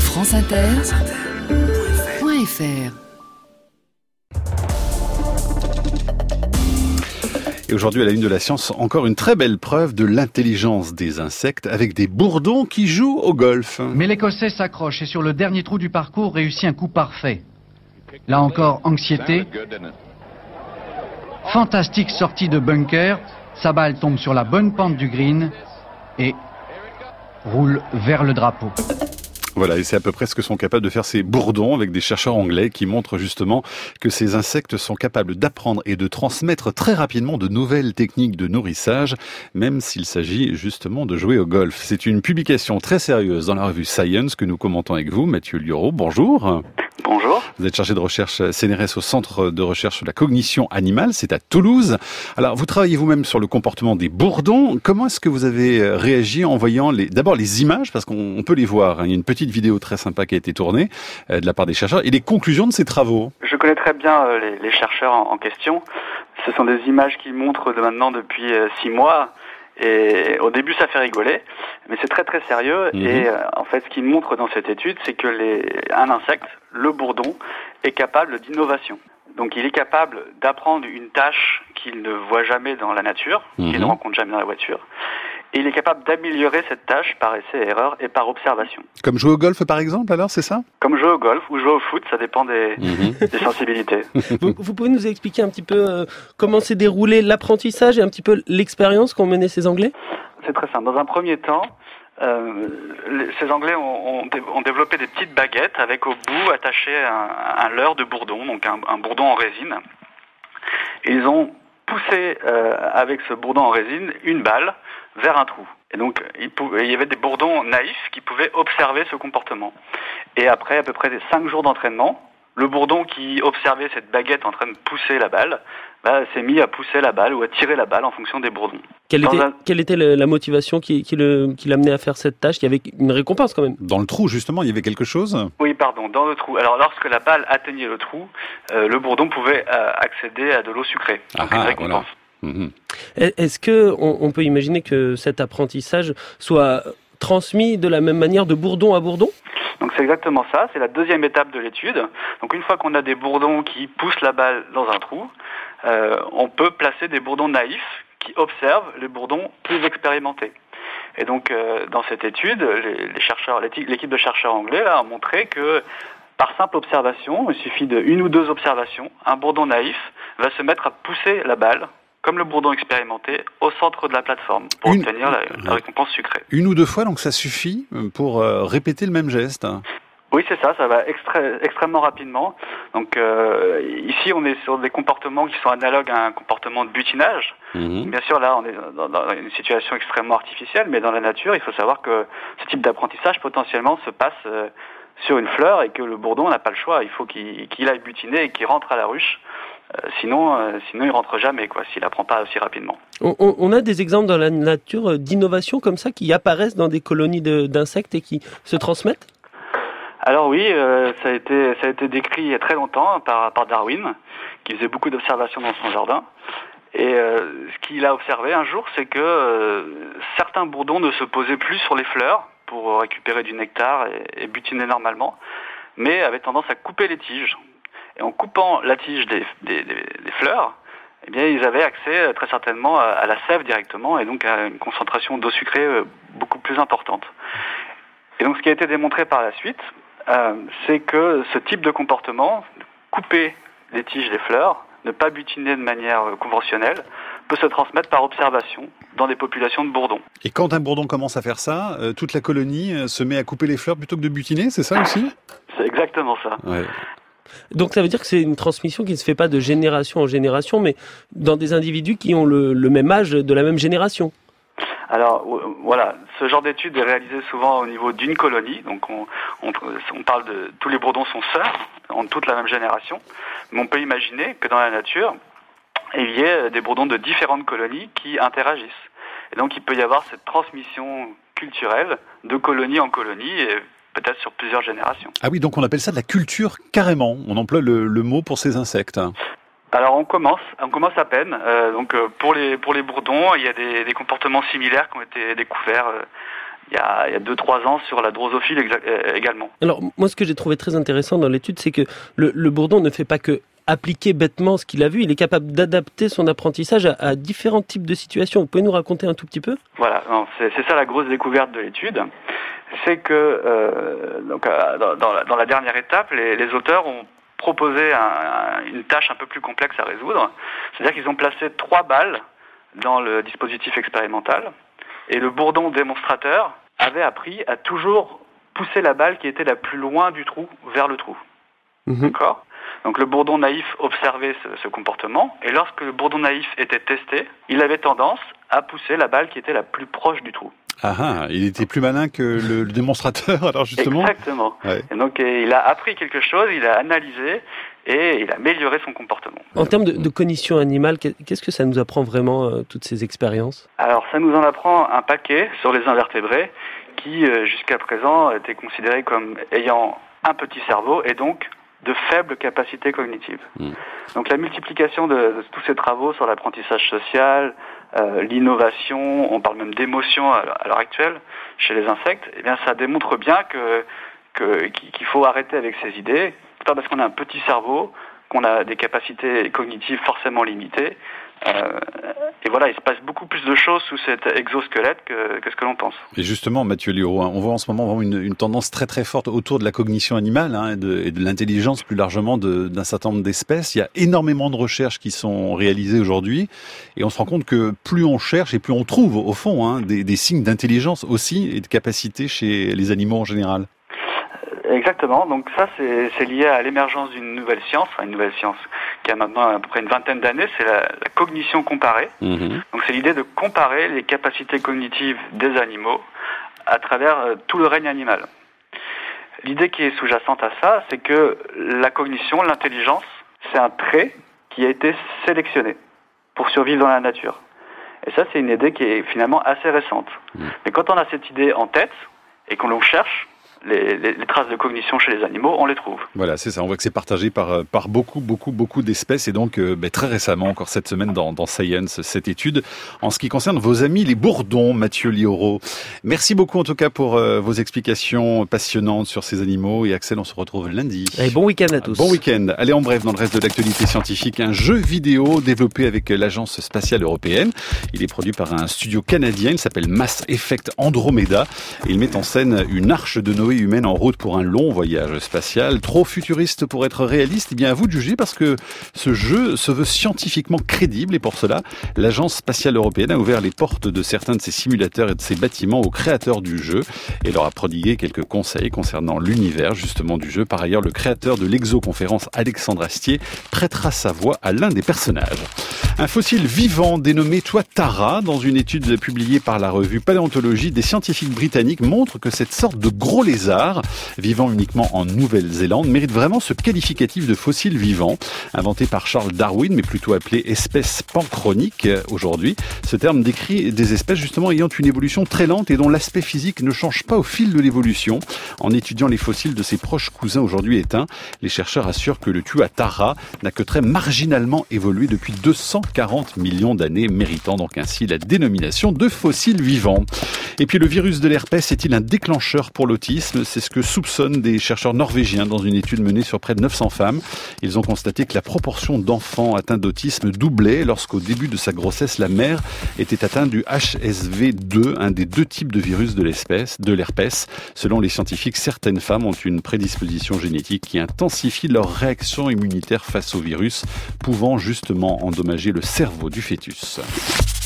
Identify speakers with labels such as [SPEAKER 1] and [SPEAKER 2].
[SPEAKER 1] franceinter.fr.
[SPEAKER 2] Et aujourd'hui, à la une de la science, encore une très belle preuve de l'intelligence des insectes avec des bourdons qui jouent au golf.
[SPEAKER 3] Mais l'Écossais s'accroche et sur le dernier trou du parcours réussit un coup parfait. Là encore, anxiété. Fantastique sortie de bunker. Sa balle tombe sur la bonne pente du green et roule vers le drapeau.
[SPEAKER 2] Voilà, et c'est à peu près ce que sont capables de faire ces bourdons avec des chercheurs anglais qui montrent justement que ces insectes sont capables d'apprendre et de transmettre très rapidement de nouvelles techniques de nourrissage, même s'il s'agit justement de jouer au golf. C'est une publication très sérieuse dans la revue Science que nous commentons avec vous, Mathieu Liauraud. Bonjour.
[SPEAKER 4] Bonjour.
[SPEAKER 2] Vous êtes chargé de recherche CNRS au Centre de recherche sur la cognition animale, c'est à Toulouse. Alors, vous travaillez vous-même sur le comportement des bourdons. Comment est-ce que vous avez réagi en voyant d'abord les images, parce qu'on peut les voir, hein. Il y a une petite vidéo très sympa qui a été tournée de la part des chercheurs, et les conclusions de ces travaux.
[SPEAKER 4] Je connais très bien les chercheurs en question. Ce sont des images qu'ils montrent maintenant depuis 6 mois. Et au début, ça fait rigoler, mais c'est très très sérieux. Et en fait, ce qu'ils montrent dans cette étude, c'est que un insecte, le bourdon, est capable d'innovation. Donc, il est capable d'apprendre une tâche qu'il ne voit jamais dans la nature, qu'il ne rencontre jamais dans la voiture. Et il est capable d'améliorer cette tâche par essai et erreur et par observation.
[SPEAKER 2] Comme jouer au golf, par exemple, alors, c'est ça ?
[SPEAKER 4] Comme jouer au golf ou jouer au foot, ça dépend des sensibilités.
[SPEAKER 5] Vous pouvez nous expliquer un petit peu comment s'est déroulé l'apprentissage et un petit peu l'expérience qu'ont mené ces Anglais ?
[SPEAKER 4] C'est très simple. Dans un premier temps, ces Anglais ont développé des petites baguettes avec au bout attaché un leurre de bourdon, donc un bourdon en résine. Et ils ont poussé avec ce bourdon en résine une balle vers un trou. Et donc, il y avait des bourdons naïfs qui pouvaient observer ce comportement. Et après à peu près 5 jours d'entraînement, le bourdon qui observait cette baguette en train de pousser la balle, s'est mis à pousser la balle ou à tirer la balle en fonction des bourdons.
[SPEAKER 5] Quelle était la motivation qui l'amenait à faire cette tâche ? Il y avait une récompense quand même.
[SPEAKER 2] Dans le trou, justement, il y avait quelque chose ?
[SPEAKER 4] Oui, pardon, dans le trou. Alors, lorsque la balle atteignait le trou, le bourdon pouvait accéder à de l'eau sucrée. Donc, une récompense.
[SPEAKER 2] Voilà.
[SPEAKER 5] Est-ce que on peut imaginer que cet apprentissage soit transmis de la même manière de bourdon à bourdon ?
[SPEAKER 4] Donc c'est exactement ça, c'est la deuxième étape de l'étude. Donc une fois qu'on a des bourdons qui poussent la balle dans un trou, on peut placer des bourdons naïfs qui observent les bourdons plus expérimentés. Et donc dans cette étude, l'équipe de chercheurs anglais a montré que par simple observation, il suffit de 1 ou 2 observations, un bourdon naïf va se mettre à pousser la balle, comme le bourdon expérimenté, au centre de la plateforme pour obtenir la récompense sucrée.
[SPEAKER 2] 1 ou 2 fois, donc ça suffit pour répéter le même geste.
[SPEAKER 4] Oui, c'est ça va extrêmement rapidement. Donc ici, on est sur des comportements qui sont analogues à un comportement de butinage. Bien sûr, là, on est dans une situation extrêmement artificielle, mais dans la nature, il faut savoir que ce type d'apprentissage, potentiellement, se passe sur une fleur et que le bourdon n'a pas le choix. Il faut qu'il aille butiner et qu'il rentre à la ruche. Sinon, il rentre jamais, s'il apprend pas aussi rapidement.
[SPEAKER 5] On a des exemples dans la nature d'innovation comme ça qui apparaissent dans des colonies d'insectes et qui se transmettent ?
[SPEAKER 4] Alors oui, ça a été décrit il y a très longtemps par Darwin, qui faisait beaucoup d'observations dans son jardin. Et ce qu'il a observé un jour, c'est que certains bourdons ne se posaient plus sur les fleurs pour récupérer du nectar et butiner normalement, mais avaient tendance à couper les tiges. Et en coupant la tige des fleurs, eh bien, ils avaient accès très certainement à la sève directement et donc à une concentration d'eau sucrée beaucoup plus importante. Et donc, ce qui a été démontré par la suite, c'est que ce type de comportement, couper les tiges des fleurs, ne pas butiner de manière conventionnelle, peut se transmettre par observation dans des populations de bourdons.
[SPEAKER 2] Et quand un bourdon commence à faire ça, toute la colonie se met à couper les fleurs plutôt que de butiner, c'est ça aussi ?
[SPEAKER 4] C'est exactement ça.
[SPEAKER 2] Ouais.
[SPEAKER 5] Donc ça veut dire que c'est une transmission qui ne se fait pas de génération en génération, mais dans des individus qui ont le même âge de la même génération.
[SPEAKER 4] Alors voilà, ce genre d'étude est réalisé souvent au niveau d'une colonie, donc on parle de tous les bourdons sont sœurs, ont toute la même génération, mais on peut imaginer que dans la nature, il y ait des bourdons de différentes colonies qui interagissent. Et donc il peut y avoir cette transmission culturelle de colonie en colonie et peut-être sur plusieurs générations.
[SPEAKER 2] Ah oui, donc on appelle ça de la culture carrément, on emploie le mot pour ces insectes.
[SPEAKER 4] Alors on commence à peine. Pour les bourdons, il y a des comportements similaires qui ont été découverts il y a 2-3 ans sur la drosophile également.
[SPEAKER 5] Alors, moi, ce que j'ai trouvé très intéressant dans l'étude, c'est que le bourdon ne fait pas que appliquer bêtement ce qu'il a vu, il est capable d'adapter son apprentissage à différents types de situations. Vous pouvez nous raconter un tout petit peu ?
[SPEAKER 4] Voilà, c'est ça la grosse découverte de l'étude. C'est que dans la dernière étape, les auteurs ont proposé une tâche un peu plus complexe à résoudre. C'est-à-dire qu'ils ont placé 3 balles dans le dispositif expérimental et le bourdon démonstrateur avait appris à toujours pousser la balle qui était la plus loin du trou vers le trou. D'accord ? Donc le bourdon naïf observait ce comportement et lorsque le bourdon naïf était testé, il avait tendance à pousser la balle qui était la plus proche du trou.
[SPEAKER 2] Ah, il était plus malin que le démonstrateur, alors justement.
[SPEAKER 4] Exactement.
[SPEAKER 2] Ouais.
[SPEAKER 4] Et donc il a appris quelque chose, il a analysé et il a amélioré son comportement.
[SPEAKER 5] En termes de cognition animale, qu'est-ce que ça nous apprend vraiment, toutes ces expériences ?
[SPEAKER 4] Alors ça nous en apprend un paquet sur les invertébrés qui jusqu'à présent étaient considérés comme ayant un petit cerveau et donc de faibles capacités cognitives. Donc la multiplication de tous ces travaux sur l'apprentissage social, l'innovation, on parle même d'émotion à l'heure actuelle chez les insectes, eh bien ça démontre bien qu'il faut arrêter avec ces idées. C'est pas parce qu'on a un petit cerveau qu'on a des capacités cognitives forcément limitées. Et voilà, il se passe beaucoup plus de choses sous cet exosquelette que ce que l'on pense.
[SPEAKER 2] Et justement, Mathieu Liauraud, on voit en ce moment vraiment une tendance très très forte autour de la cognition animale et de l'intelligence plus largement d'un certain nombre d'espèces. Il y a énormément de recherches qui sont réalisées aujourd'hui et on se rend compte que plus on cherche et plus on trouve au fond des signes d'intelligence aussi et de capacité chez les animaux en général.
[SPEAKER 4] Exactement, donc ça c'est lié à l'émergence d'une nouvelle science qui a maintenant à peu près une vingtaine d'années, c'est la cognition comparée. Donc c'est l'idée de comparer les capacités cognitives des animaux à travers tout le règne animal. L'idée qui est sous-jacente à ça, c'est que la cognition, l'intelligence, c'est un trait qui a été sélectionné pour survivre dans la nature. Et ça c'est une idée qui est finalement assez récente. Mais quand on a cette idée en tête et qu'on le cherche, les traces de cognition chez les animaux, on les trouve.
[SPEAKER 2] Voilà, c'est ça. On voit que c'est partagé par beaucoup d'espèces et donc très récemment, encore cette semaine dans Science, cette étude en ce qui concerne vos amis les bourdons, Mathieu Liauraud. Merci beaucoup en tout cas pour vos explications passionnantes sur ces animaux et Axel, on se retrouve lundi.
[SPEAKER 5] Et bon week-end à tous.
[SPEAKER 2] Bon week-end. Allez, en bref, dans le reste de l'actualité scientifique, un jeu vidéo développé avec l'Agence spatiale européenne. Il est produit par un studio canadien, il s'appelle Mass Effect Andromeda et il met en scène une arche de Noé humaine en route pour un long voyage spatial. Trop futuriste pour être réaliste, eh bien à vous de juger parce que ce jeu se veut scientifiquement crédible et pour cela, l'Agence spatiale européenne a ouvert les portes de certains de ses simulateurs et de ses bâtiments aux créateurs du jeu et leur a prodigué quelques conseils concernant l'univers justement du jeu. Par ailleurs, le créateur de l'exoconférence Alexandre Astier prêtera sa voix à l'un des personnages. Un fossile vivant dénommé Tuatara, dans une étude publiée par la revue Paléontologie, des scientifiques britanniques montrent que cette sorte de gros lézard, vivant uniquement en Nouvelle-Zélande, mérite vraiment ce qualificatif de fossile vivant, inventé par Charles Darwin, mais plutôt appelé espèce panchronique aujourd'hui. Ce terme décrit des espèces justement ayant une évolution très lente et dont l'aspect physique ne change pas au fil de l'évolution. En étudiant les fossiles de ses proches cousins aujourd'hui éteints, les chercheurs assurent que le Tuatara n'a que très marginalement évolué depuis 240 millions d'années, méritant donc ainsi la dénomination de fossile vivant. Et puis le virus de l'herpès est-il un déclencheur pour l'autisme ? C'est ce que soupçonnent des chercheurs norvégiens dans une étude menée sur près de 900 femmes. Ils ont constaté que la proportion d'enfants atteints d'autisme doublait lorsqu'au début de sa grossesse, la mère était atteinte du HSV2, un des 2 types de virus de l'herpès. Selon les scientifiques, certaines femmes ont une prédisposition génétique qui intensifie leur réaction immunitaire face au virus, pouvant justement endommager le cerveau du fœtus.